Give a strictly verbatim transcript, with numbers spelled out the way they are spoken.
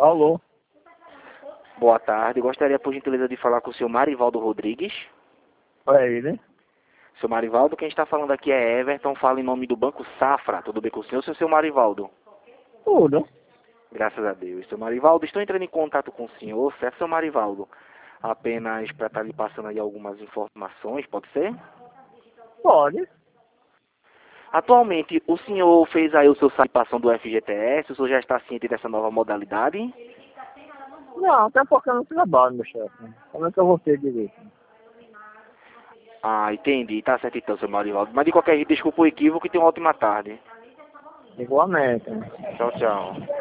Alô? Boa tarde. Gostaria, por gentileza, de falar com o senhor Marivaldo Rodrigues. É ele? Seu Marivaldo, quem está falando aqui é Everton, fala em nome do Banco Safra. Tudo bem com o senhor, seu Marivaldo? Tudo. Graças a Deus. Seu Marivaldo, estou entrando em contato com o senhor, certo, seu Marivaldo? Apenas para estar lhe passando aí algumas informações, pode ser? Pode. Atualmente, o senhor fez aí o seu satisfação do F G T S, o senhor já está ciente dessa nova modalidade? Não, até porque eu não trabalho, meu chefe. Como é que eu vou ter direito? Ah, entendi. Tá certo então, seu Marivaldo. Mas de qualquer jeito, desculpa o equívoco e tenha uma ótima tarde. Igualmente. Tchau, tchau.